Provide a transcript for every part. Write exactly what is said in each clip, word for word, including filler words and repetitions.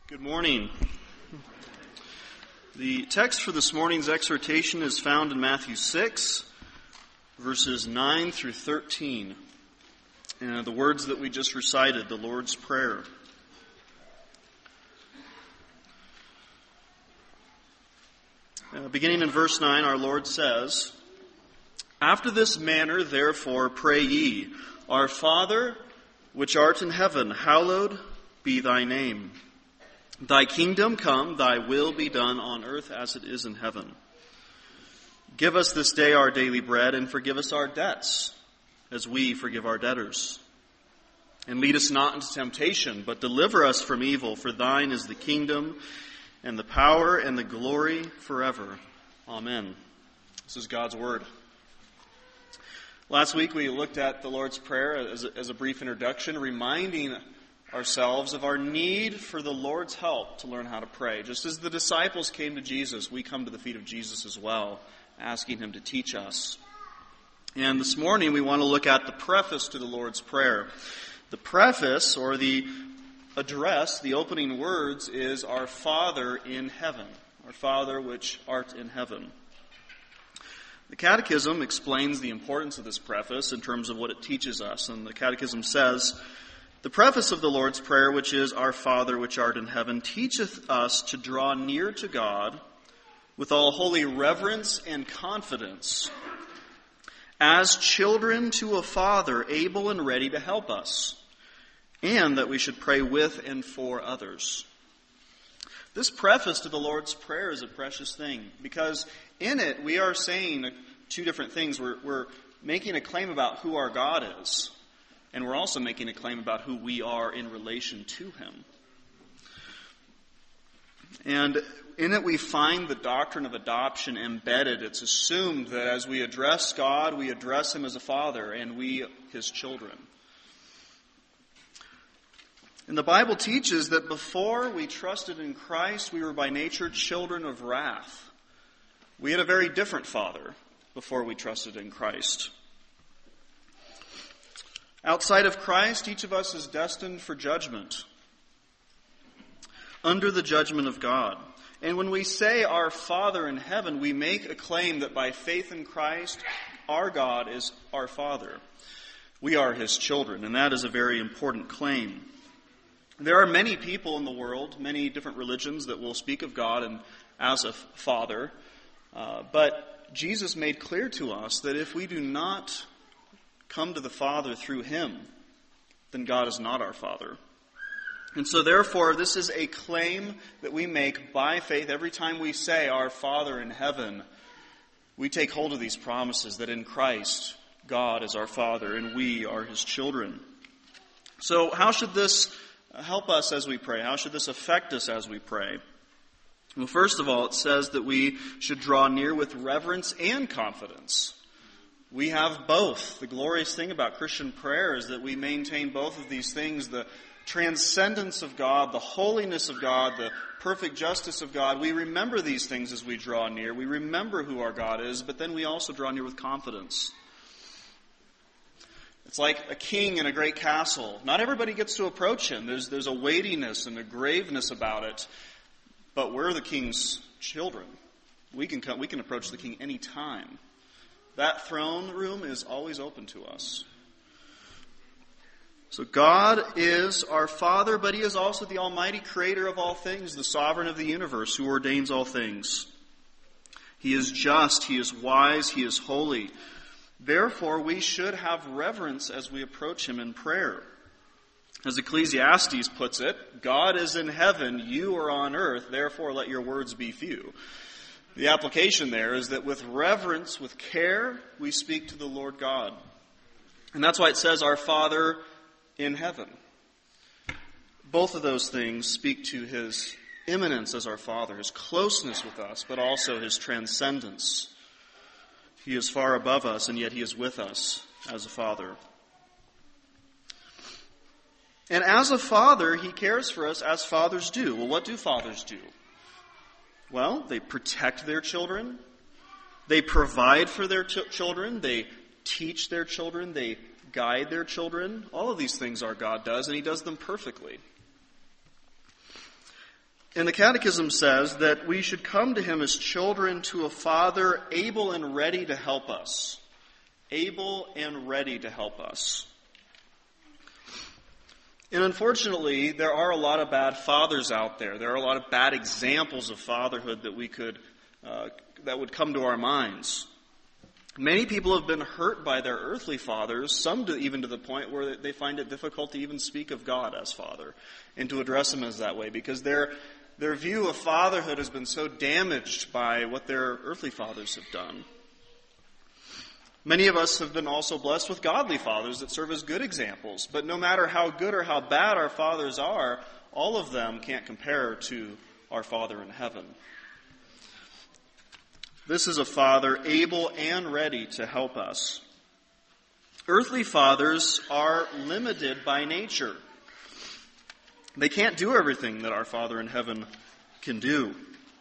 Good morning. The text for this morning's exhortation is found in Matthew six, verses nine through thirteen. And the words that we just recited, the Lord's Prayer. Uh, beginning in verse nine, our Lord says, "After this manner, therefore, pray ye, Our Father, which art in heaven, hallowed be thy name. Thy kingdom come, thy will be done on earth as it is in heaven. Give us this day our daily bread, and forgive us our debts, as we forgive our debtors. And lead us not into temptation, but deliver us from evil. For thine is the kingdom, and the power, and the glory forever. Amen." This is God's word. Last week we looked at the Lord's Prayer as a, as a brief introduction, reminding ourselves of our need for the Lord's help to learn how to pray. Just as the disciples came to Jesus, we come to the feet of Jesus as well, asking him to teach us. And this morning we want to look at the preface to the Lord's Prayer. The preface, or the address, the opening words, is Our Father in heaven. Our Father which art in heaven. The Catechism explains the importance of this preface in terms of what it teaches us. And the Catechism says, "The preface of the Lord's Prayer, which is, Our Father which art in heaven, teacheth us to draw near to God with all holy reverence and confidence, as children to a Father able and ready to help us, and that we should pray with and for others." This preface to the Lord's Prayer is a precious thing, because in it we are saying two different things. We're, we're making a claim about who our God is, and we're also making a claim about who we are in relation to him. And in it we find the doctrine of adoption embedded. It's assumed that as we address God, we address him as a father, and we his children. And the Bible teaches that before we trusted in Christ, we were by nature children of wrath. We had a very different father before we trusted in Christ. Outside of Christ, each of us is destined for judgment, under the judgment of God. And when we say Our Father in heaven, we make a claim that by faith in Christ, our God is our Father. We are his children, and that is a very important claim. There are many people in the world, many different religions, that will speak of God and as a father. Uh, but Jesus made clear to us that if we do not come to the Father through him, then God is not our Father. And so therefore, this is a claim that we make by faith. Every time we say Our Father in heaven, we take hold of these promises that in Christ, God is our Father and we are his children. So how should this help us as we pray? How should this affect us as we pray? Well, first of all, it says that we should draw near with reverence and confidence. We have both. The glorious thing about Christian prayer is that we maintain both of these things, the transcendence of God, the holiness of God, the perfect justice of God. We remember these things as we draw near. We remember who our God is, but then we also draw near with confidence. It's like a king in a great castle. Not everybody gets to approach him. There's, there's a weightiness and a graveness about it. But we're the king's children. We can come, we can approach the king any time. That throne room is always open to us. So God is our Father, but he is also the almighty creator of all things, the sovereign of the universe who ordains all things. He is just, he is wise, he is holy. Therefore, we should have reverence as we approach him in prayer. As Ecclesiastes puts it, God is in heaven, you are on earth, therefore let your words be few. The application there is that with reverence, with care, we speak to the Lord God. And that's why it says, Our Father in heaven. Both of those things speak to his immanence as our Father, his closeness with us, but also his transcendence. He is far above us, and yet he is with us as a Father. And as a Father, he cares for us as fathers do. Well, what do fathers do? Well, they protect their children. They provide for their ch- children. They teach their children. They guide their children. All of these things our God does, and he does them perfectly. And the Catechism says that we should come to him as children to a Father able and ready to help us. Able and ready to help us. And unfortunately, there are a lot of bad fathers out there. There are a lot of bad examples of fatherhood that we could, uh, that would come to our minds. Many people have been hurt by their earthly fathers, some to, even to the point where they find it difficult to even speak of God as Father and to address him as that way, because their their view of fatherhood has been so damaged by what their earthly fathers have done. Many of us have been also blessed with godly fathers that serve as good examples, but no matter how good or how bad our fathers are, all of them can't compare to our Father in heaven. This is a Father able and ready to help us. Earthly fathers are limited by nature. They can't do everything that our Father in heaven can do.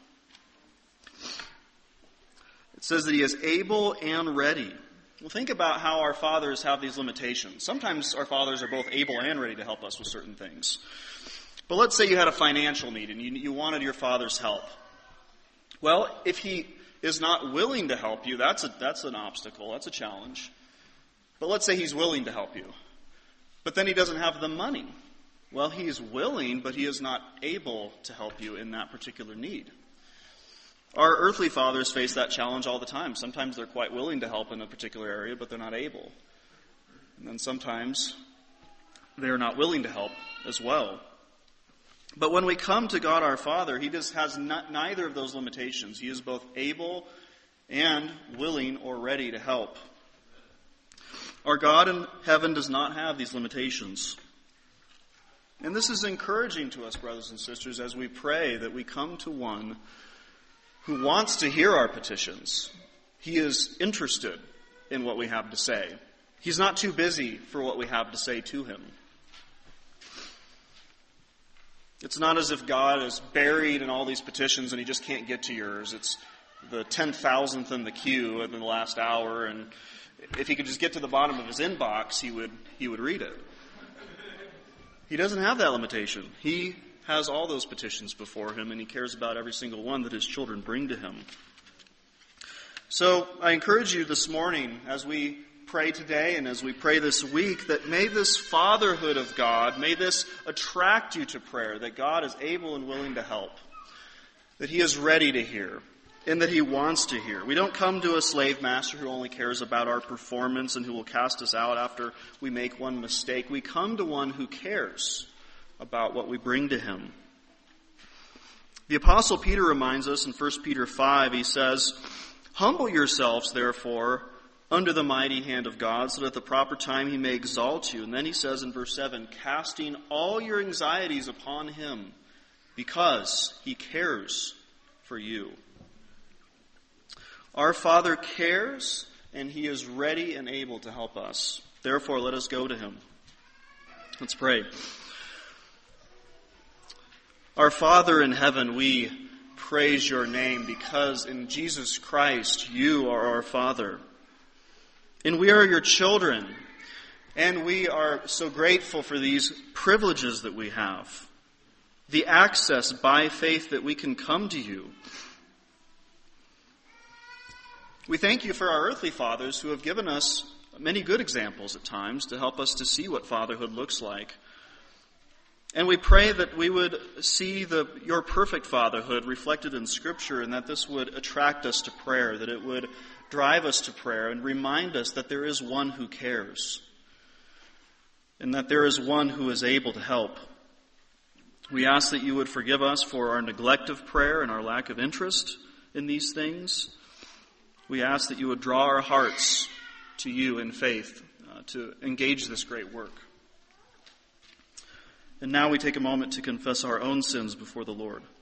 It says that he is able and ready. Well, think about how our fathers have these limitations. Sometimes our fathers are both able and ready to help us with certain things. But let's say you had a financial need and you, you wanted your father's help. Well, if he is not willing to help you, that's a, that's an obstacle, that's a challenge. But let's say he's willing to help you. But then he doesn't have the money. Well, he is willing, but he is not able to help you in that particular need. Our earthly fathers face that challenge all the time. Sometimes they're quite willing to help in a particular area, but they're not able. And then sometimes they're not willing to help as well. But when we come to God our Father, he just has not, neither of those limitations. He is both able and willing or ready to help. Our God in heaven does not have these limitations. And this is encouraging to us, brothers and sisters, as we pray that we come to one who wants to hear our petitions. He is interested in what we have to say. He's not too busy for what we have to say to him. It's not as if God is buried in all these petitions and he just can't get to yours. It's the ten thousandth in the queue in the last hour, and if he could just get to the bottom of his inbox, he would he would read it. He doesn't have that limitation. He has all those petitions before him, and he cares about every single one that his children bring to him. So I encourage you this morning, as we pray today and as we pray this week, that may this fatherhood of God, may this attract you to prayer, that God is able and willing to help, that he is ready to hear, and that he wants to hear. We don't come to a slave master who only cares about our performance and who will cast us out after we make one mistake. We come to one who cares about what we bring to him. The Apostle Peter reminds us in First Peter five, he says, "Humble yourselves, therefore, under the mighty hand of God, so that at the proper time he may exalt you." And then he says in verse seven, "Casting all your anxieties upon him, because he cares for you." Our Father cares, and he is ready and able to help us. Therefore, let us go to him. Let's pray. Our Father in heaven, we praise your name because in Jesus Christ you are our Father. And we are your children. And we are so grateful for these privileges that we have. The access by faith that we can come to you. We thank you for our earthly fathers who have given us many good examples at times to help us to see what fatherhood looks like. And we pray that we would see the, your perfect fatherhood reflected in Scripture, and that this would attract us to prayer, that it would drive us to prayer and remind us that there is one who cares, and that there is one who is able to help. We ask that you would forgive us for our neglect of prayer and our lack of interest in these things. We ask that you would draw our hearts to you in faith uh, to engage this great work. And now we take a moment to confess our own sins before the Lord.